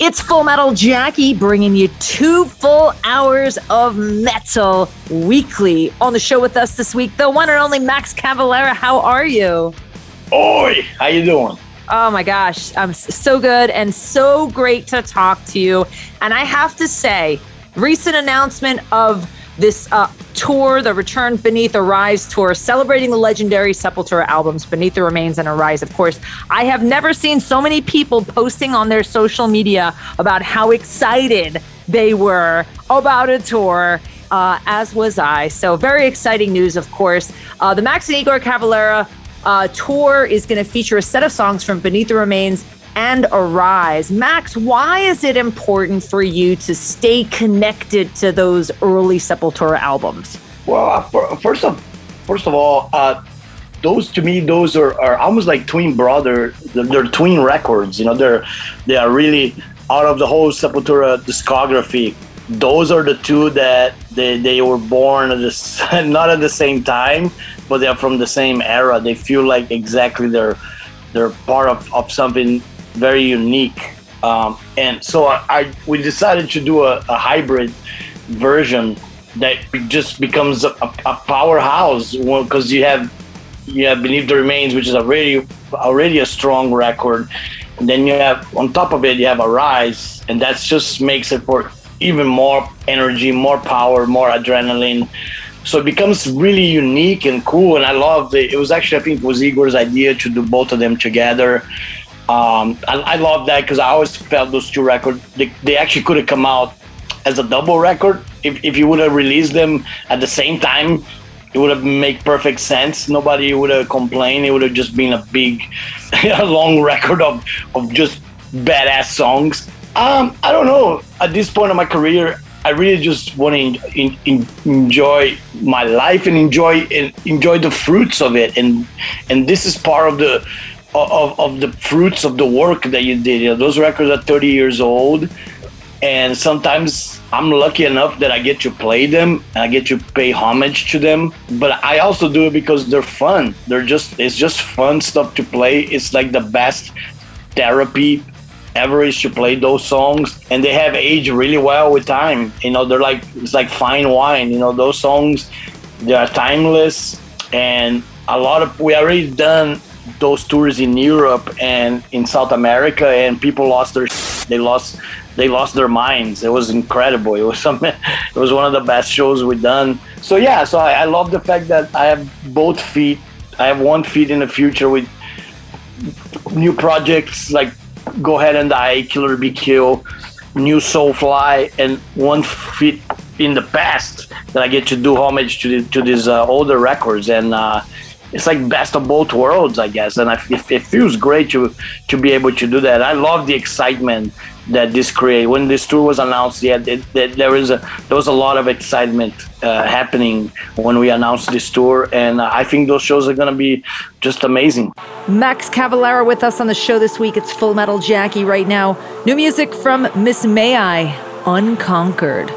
It's Full Metal Jackie bringing you 2 full hours of metal weekly. On the show with us this week, the one and only Max Cavalera. How are you? Oi, how you doing? Oh my gosh, I'm so good and so great to talk to you. And I have to say, recent announcement of this tour, the Return Beneath Arise tour, celebrating the legendary Sepultura albums, Beneath the Remains and Arise, of course. I have never seen so many people posting on their social media about how excited they were about a tour, as was I. So very exciting news, of course. The Max and Igor Cavalera tour is going to feature a set of songs from Beneath the Remains and Arise. Max, why is it important for you to stay connected to those early Sepultura albums? Well, first of all, those to me, those are almost like twin brother. They're twin records. You know, they are really out of the whole Sepultura discography. Those are the two that they were born at not at the same time, but they are from the same era. They feel like exactly they're part of something very unique, and so we decided to do a hybrid version that just becomes a powerhouse, because you have Beneath the Remains, which is already a strong record, and then you have on top of it you have Arise, and that just makes it for even more energy, more power, more adrenaline. So it becomes really unique and cool, and I love it. It was actually, I think it was Igor's idea to do both of them together. I love that because I always felt those two records, they actually could have come out as a double record. If you would have released them at the same time, it would have made perfect sense. Nobody would have complained. It would have just been a big, long record of just badass songs. I don't know. At this point of my career, I really just want to enjoy my life and enjoy the fruits of it. And this is part of the fruits of the work that you did. You know, those records are 30 years old, and sometimes I'm lucky enough that I get to play them and I get to pay homage to them. But I also do it because they're fun. It's just fun stuff to play. It's like the best therapy ever is to play those songs, and they have aged really well with time. You know, it's like fine wine. You know, those songs, they are timeless, and we already done those tours in Europe and in South America, and people lost they lost their minds. It was incredible. It was one of the best shows we've done. So yeah, I love the fact that I have both feet. I have one feet in the future with new projects like Go Ahead and Die, Killer Be Kill, New Soulfly, and one feet in the past that I get to do homage to these older records, and it's like best of both worlds, I guess, and it feels great to be able to do that. I love the excitement that this created. When this tour was announced, there was a lot of excitement happening when we announced this tour, and I think those shows are going to be just amazing. Max Cavalera with us on the show this week. It's Full Metal Jackie right now. New music from Miss May I, Unconquered.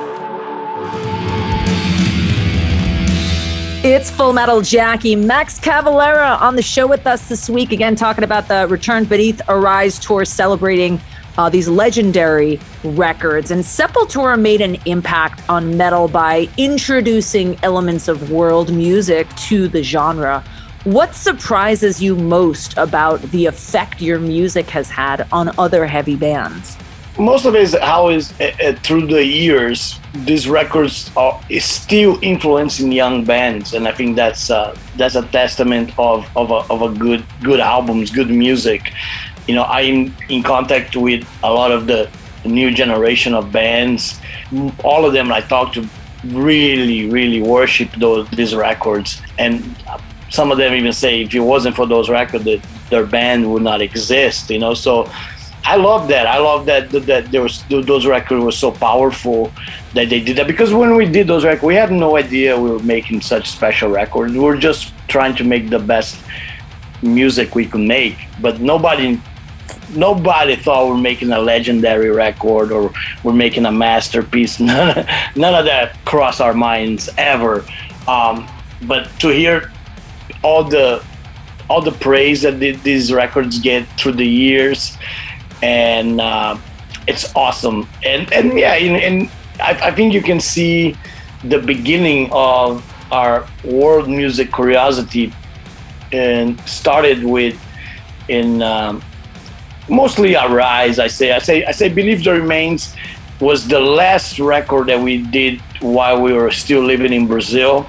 It's Full Metal Jackie. Max Cavalera on the show with us this week, again talking about the Return Beneath Arise tour, celebrating these legendary records. And Sepultura made an impact on metal by introducing elements of world music to the genre. What surprises you most about the effect your music has had on other heavy bands? Most of it is how through the years, these records is still influencing young bands, and I think that's a testament of a good albums, good music. You know, I'm in contact with a lot of the new generation of bands. All of them I talk to really, really worship these records, and some of them even say if it wasn't for those records, their band would not exist. You know, so. I love that. I love that those records were so powerful that they did that. Because when we did those records, we had no idea we were making such special records. We were just trying to make the best music we could make. But nobody thought we were making a legendary record or we're making a masterpiece. None of that crossed our minds ever. But to hear all the praise that these records get through the years, and it's awesome. And yeah, and I think you can see the beginning of our world music curiosity, and started with in mostly Arise. I say Beneath the Remains was the last record that we did while we were still living in Brazil,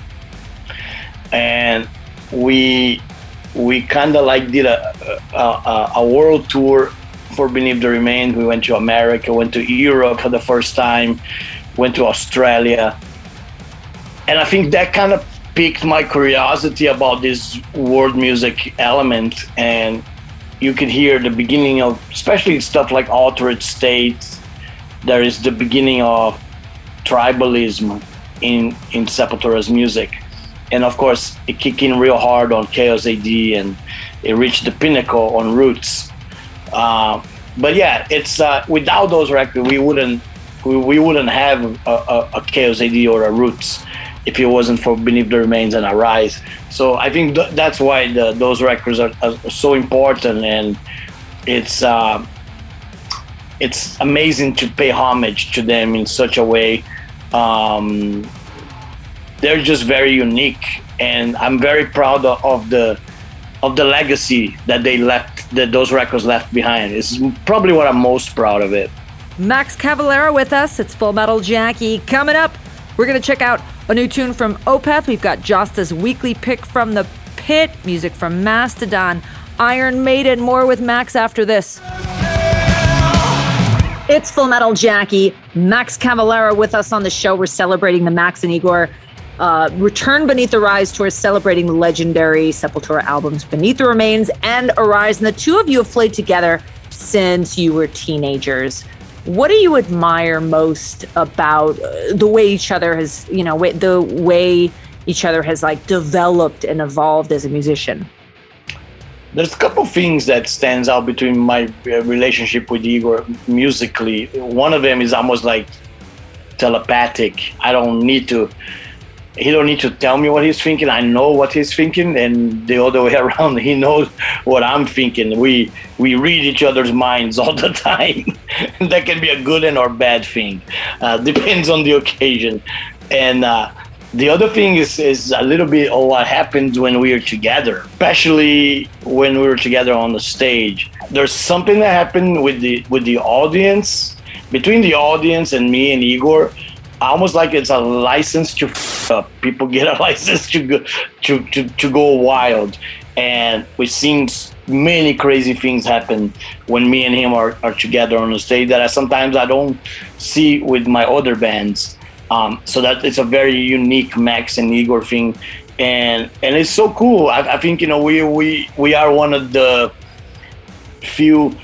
and we kind of like did a world tour for Beneath the Remains. We went to America, went to Europe for the first time, went to Australia, and I think that kind of piqued my curiosity about this world music element. And you could hear the beginning of, especially stuff like Altered States, there is the beginning of tribalism in Sepultura's music. And of course, it kicked in real hard on Chaos AD, and it reached the pinnacle on Roots. But yeah, it's without those records, we wouldn't have a Chaos AD or a Roots if it wasn't for Beneath the Remains and Arise. So I think that's why those records are so important, and it's amazing to pay homage to them in such a way. They're just very unique, and I'm very proud of the legacy that those records left behind. It's probably what I'm most proud of it. Max Cavalera with us. It's Full Metal Jackie. Coming up, we're going to check out a new tune from Opeth. We've got Josta's weekly pick from the pit, music from Mastodon, Iron Maiden. More with Max after this. It's Full Metal Jackie. Max Cavalera with us on the show. We're celebrating the Max and Igor Return Beneath the Rise tour, celebrating the legendary Sepultura albums Beneath the Remains and Arise. And the two of you have played together since you were teenagers. What do you admire most about the way each other has, the way each other has like developed and evolved as a musician? There's a couple things that stands out between my relationship with Igor musically. One of them is almost like telepathic. He don't need to tell me what he's thinking. I know what he's thinking, and the other way around, he knows what I'm thinking. We read each other's minds all the time. That can be a good and or bad thing. Depends on the occasion. And the other thing is a little bit of what happens when we are together, especially when we were together on the stage. There's something that happened with the audience, between the audience and me and Igor, almost like it's a license to f up. People get a license to go wild. And we've seen many crazy things happen when me and him are together on the stage that sometimes I don't see with my other bands. So that it's a very unique Max and Igor thing, and it's so cool. I think we are one of the few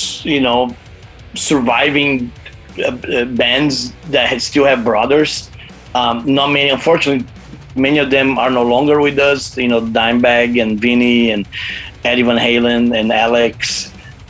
surviving bands that still have brothers. Not many, unfortunately. Many of them are no longer with us. Dimebag and Vinny and Eddie Van Halen and Alex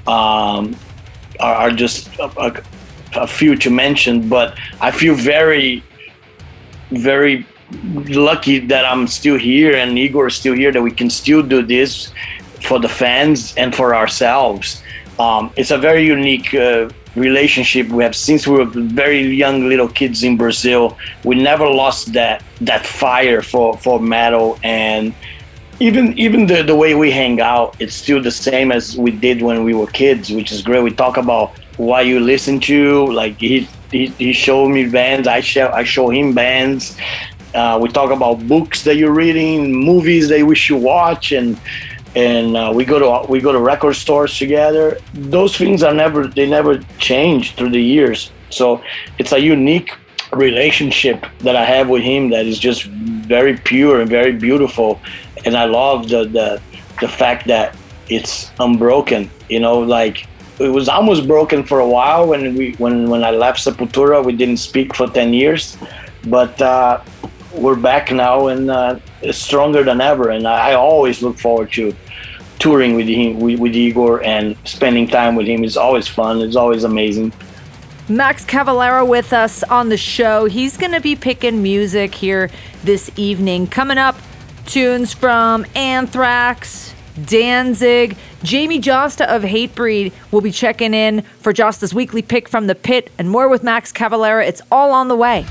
are just a few to mention. But I feel very, very lucky that I'm still here and Igor is still here, that we can still do this for the fans and for ourselves. It's a very unique relationship we have since we were very young little kids in Brazil. We never lost that fire for metal, and even the way we hang out, it's still the same as we did when we were kids, which is great. We talk about what you listen to, like he showed me bands, I show him bands. We talk about books that you're reading, movies that we should watch, and we go to record stores together. Those things never change through the years. So it's a unique relationship that I have with him that is just very pure and very beautiful. And I love the fact that it's unbroken. Like it was almost broken for a while when I left Sepultura. We didn't speak for 10 years, but we're back now, and it's stronger than ever. And I always look forward to touring with him, with Igor, and spending time with him. Is always fun. It's always amazing. Max Cavalera with us on the show. He's going to be picking music here this evening. Coming up, tunes from Anthrax, Danzig. Jamie Josta of Hatebreed will be checking in for Josta's weekly pick from the pit, and more with Max Cavalera. It's all on the way.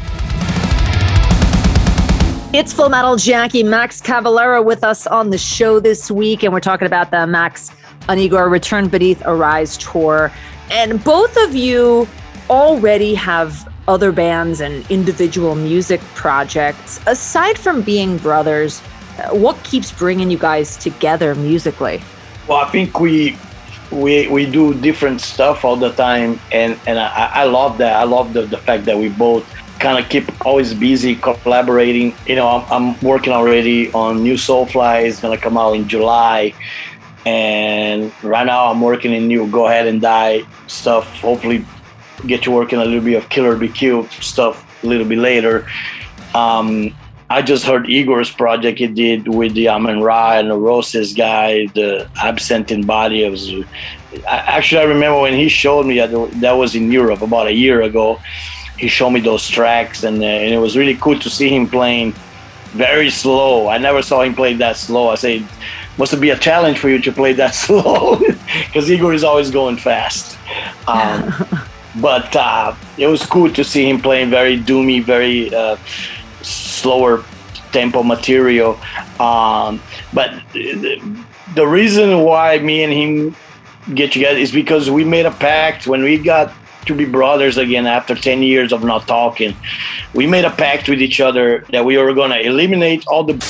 It's Full Metal Jackie, Max Cavalera with us on the show this week, and we're talking about the Max and Igor Return Beneath Arise tour. And both of you already have other bands and individual music projects. Aside from being brothers, what keeps bringing you guys together musically? Well, I think we do different stuff all the time, and I love that. I love the fact that we both kind of keep always busy collaborating. You know, I'm working already on New Soulfly. It's gonna come out in July, and right now I'm working in new Go Ahead and Die stuff. Hopefully get to work in a little bit of Killer BQ stuff a little bit later. I just heard Igor's project he did with the Amun-Ra and the Roses guy, the Absent in Body. I remember when he showed me that was in Europe about a year ago. He showed me those tracks, and it was really cool to see him playing very slow. I never saw him play that slow. I say, must be a challenge for you to play that slow, because Igor is always going fast. But it was cool to see him playing very doomy, very slower tempo material. But the reason why me and him get together is because we made a pact when we got to be brothers again after 10 years of not talking. We made a pact with each other that we were going to eliminate all the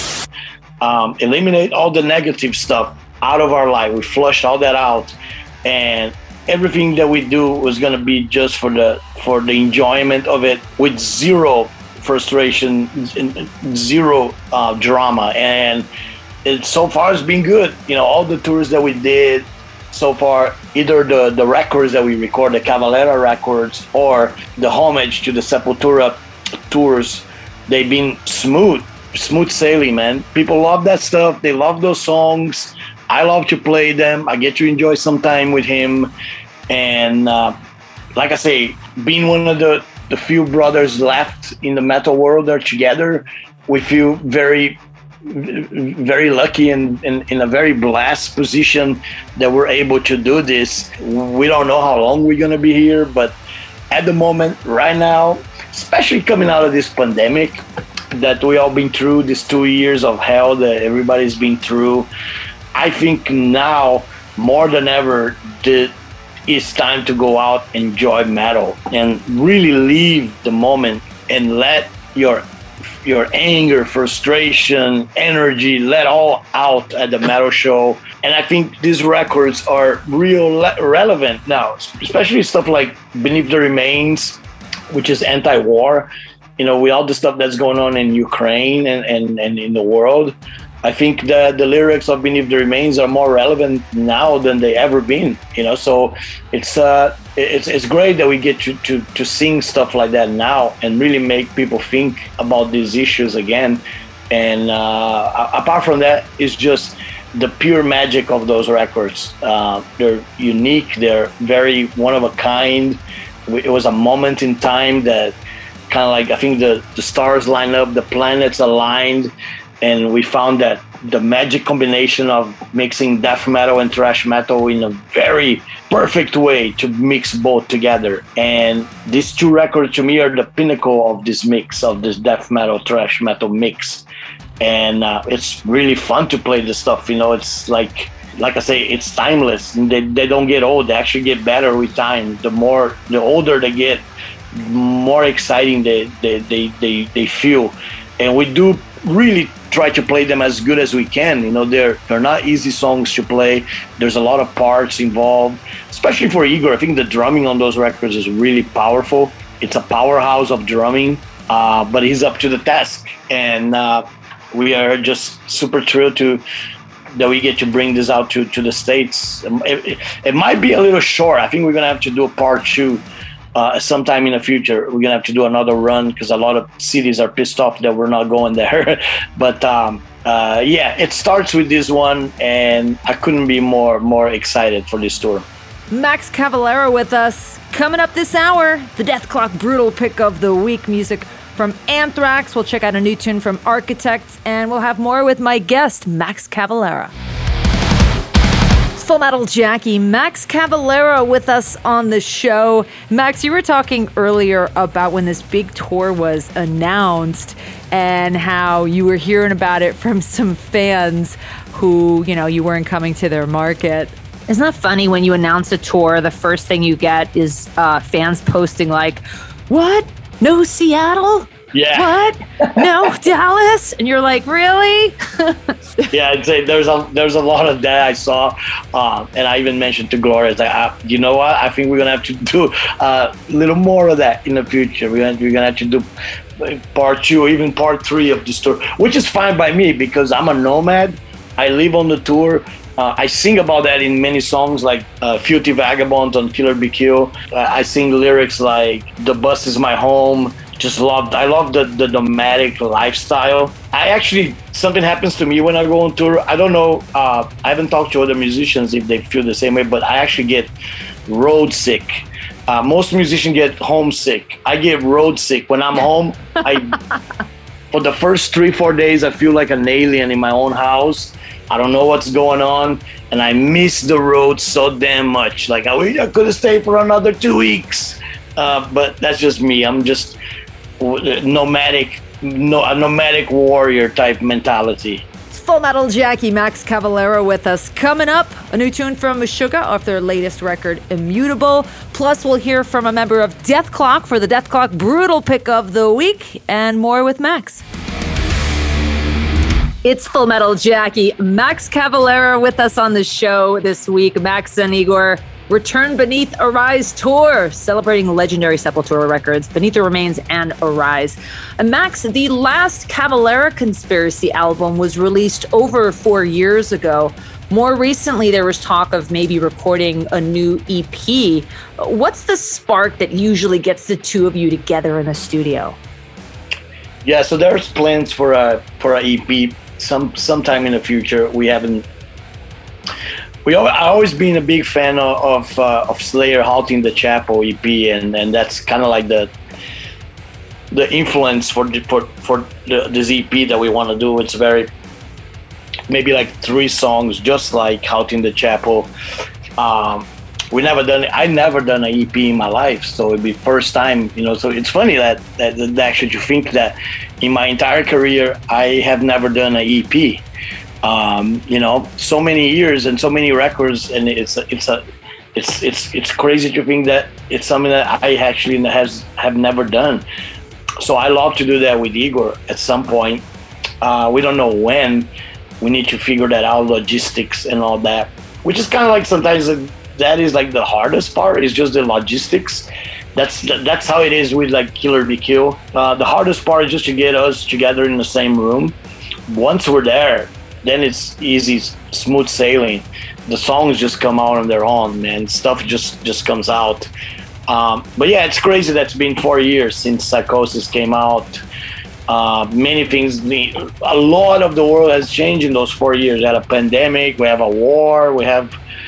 negative stuff out of our life. We flushed all that out, and everything that we do was going to be just for the enjoyment of it, with zero frustration, zero drama. And so far it's been good. You know, all the tours that we did so far, either the records that we record, the Cavalera records, or the homage to the Sepultura tours, they've been smooth sailing, man. People love that stuff. They love those songs. I love to play them. I get to enjoy some time with him. And like I say, being one of the few brothers left in the metal world that are together, we feel very, very lucky and in a very blessed position that we're able to do this. We don't know how long we're going to be here, but at the moment, right now, especially coming out of this pandemic that we all been through, these 2 years of hell that everybody's been through, I think now more than ever it's time to go out and enjoy metal and really leave the moment and let your anger, frustration, energy, let all out at the metal show. And I think these records are relevant now, especially stuff like Beneath the Remains, which is anti-war. You know, with all the stuff that's going on in Ukraine and in the world, I think that the lyrics of Beneath the Remains are more relevant now than they ever been. You know, so it's great that we get to sing stuff like that now and really make people think about these issues again. And apart from that, it's just the pure magic of those records. They're unique. They're very one of a kind. It was a moment in time that kind of like, I think the stars lined up, the planets aligned, and we found that the magic combination of mixing death metal and thrash metal in a very perfect way to mix both together. And these two records to me are the pinnacle of this mix, of this death metal, thrash metal mix. And it's really fun to play this stuff. You know, it's like I say, it's timeless. And they don't get old. They actually get better with time. The older they get, more exciting they feel. And we do really try to play them as good as we can. You know, they're not easy songs to play. There's a lot of parts involved, especially for Igor. I think the drumming on those records is really powerful. It's a powerhouse of drumming, but he's up to the task. And we are just super thrilled that we get to bring this out to the States. It might be a little short. I think we're going to have to do a part 2 sometime in the future. We're going to have to do another run because a lot of cities are pissed off that we're not going there. But yeah, it starts with this one, and I couldn't be more excited for this tour. Max Cavalera with us. Coming up this hour, the Dethklok Brutal pick of the week, music from Anthrax. We'll check out a new tune from Architects, and we'll have more with my guest, Max Cavalera. Full Metal Jackie, Max Cavalera with us on the show. Max, you were talking earlier about when this big tour was announced and how you were hearing about it from some fans who, you weren't coming to their market. Isn't that funny when you announce a tour, the first thing you get is fans posting like, what? No Seattle? Yeah. What? No Dallas? And you're like, really? Yeah, I'd say there's a lot of that I saw, and I even mentioned to Gloria, you know what? I think we're gonna have to do a little more of that in the future. We're gonna have to do part 2 or even part 3 of this tour, which is fine by me because I'm a nomad. I live on the tour. I sing about that in many songs, like Filthy Vagabond on Killer Be Kill. I sing lyrics like "The bus is my home." I love the nomadic lifestyle. Something happens to me when I go on tour. I don't know. I haven't talked to other musicians if they feel the same way, but I actually get road sick. Most musicians get homesick. I get road sick when I'm home. For the first 3-4 days, I feel like an alien in my own house. I don't know what's going on, and I miss the road so damn much. Like I wish I could have stayed for another 2 weeks, but that's just me. I'm just a nomadic warrior type mentality. It's Full Metal Jackie, Max Cavalera with us. Coming up, a new tune from Meshuggah off their latest record, Immutable. Plus, we'll hear from a member of Dethklok for the Dethklok Brutal Pick of the Week, and more with Max. It's Full Metal Jackie, Max Cavalera with us on the show this week. Max and Igor return Beneath Arise tour, celebrating legendary Sepultura records, Beneath the Remains and Arise. And Max, the last Cavalera Conspiracy album was released over 4 years ago. More recently, there was talk of maybe recording a new EP. What's the spark that usually gets the two of you together in the studio? Yeah, so there's plans for a EP sometime in the future. I've always been a big fan of Slayer Halting the Chapel EP, and that's kind of like the influence for this EP that we want to do. It's very maybe like 3 songs, just like Halting the Chapel. I never done an EP in my life, so it'd be first time, so it's funny that actually to think that in my entire career I have never done an EP. So many years and so many records, and it's crazy to think that it's something that I actually have never done. So I love to do that with Igor at some point. We don't know when. We need to figure that out, logistics and all that, which is kind of like sometimes that is like the hardest part, is just the logistics. That's how it is with like Killer Be Kill. The hardest part is just to get us together in the same room. Once we're there, then it's easy, smooth sailing. The songs just come out on their own, man. Stuff just comes out. But yeah, it's crazy that it's been 4 years since Psychosis came out. Many things, a lot of the world has changed in those 4 years. We had a pandemic, we have a war, we have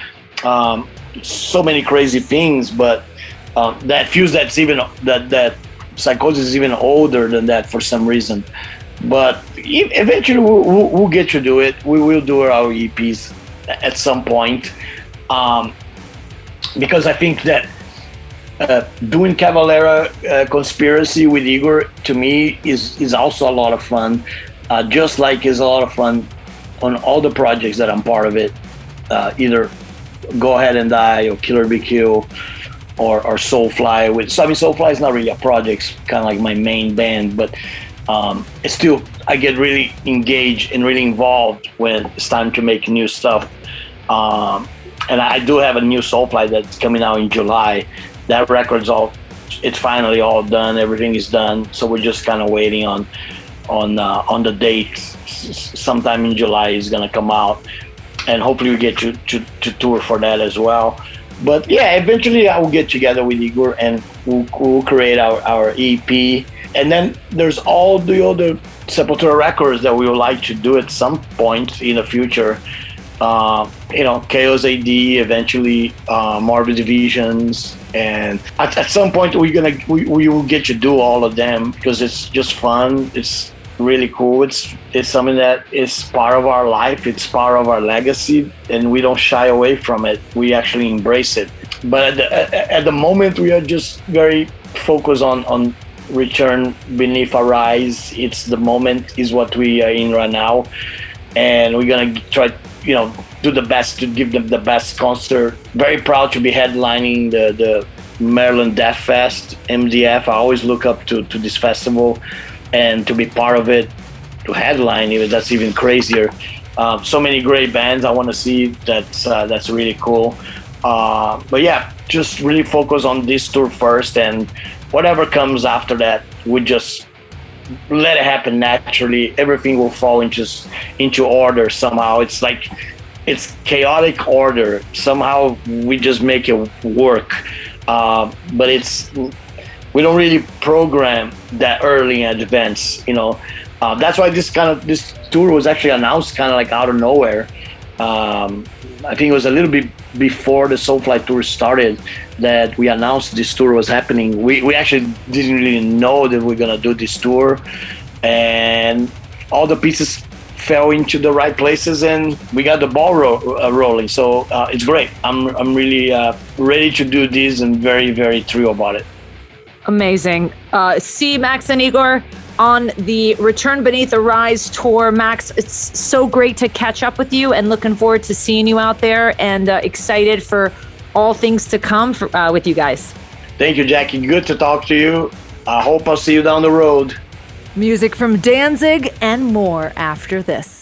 so many crazy things, but that feels that Psychosis is even older than that for some reason. But eventually we'll get to do it. We will do our EPs at some point, because I think that doing Cavalera Conspiracy with Igor, to me, is also a lot of fun, just like it's a lot of fun on all the projects that I'm part of it, either Go Ahead and Die or Killer Be Kill or Soulfly. Soulfly is not really a project, it's kind of like my main band, but it's still, I get really engaged and really involved when it's time to make new stuff. And I do have a new Soulfly that's coming out in July. That record's it's finally all done. Everything is done. So we're just kind of waiting on the date. Sometime in July is gonna come out, and hopefully we get to tour for that as well. But yeah, eventually I will get together with Igor and we'll create our EP. And then there's all the other Sepultura records that we would like to do at some point in the future. Chaos AD, eventually Morbid Visions, and at some point we will get to do all of them because it's just fun. It's really cool. It's something that is part of our life. It's part of our legacy, and we don't shy away from it. We actually embrace it. But at the moment, we are just very focused on Return Beneath Our Eyes. It's the moment is what we are in right now, and we're gonna try, do the best to give them the best concert. Very proud to be headlining the Maryland Death Fest, MDF. I always look up to this festival, and to be part of it, to headline it, that's even crazier. So many great bands I want to see. That's really cool. But yeah, just really focus on this tour first, and whatever comes after that, we just let it happen naturally. Everything will fall into order somehow. It's like it's chaotic order. Somehow we just make it work. But we don't really program that early in advance. That's why this tour was actually announced kind of like out of nowhere. I think it was a little bit before the Soulfly tour started that we announced this tour was happening. We actually didn't really know that we're gonna do this tour, and all the pieces fell into the right places, and we got the ball rolling. So it's great. I'm really ready to do this, and very, very thrilled about it. Amazing. See Max and Igor on the Return Beneath the Rise tour. Max, it's so great to catch up with you, and looking forward to seeing you out there, and excited for all things to come with you guys. Thank you, Jackie. Good to talk to you. I hope I'll see you down the road. Music from Danzig and more after this.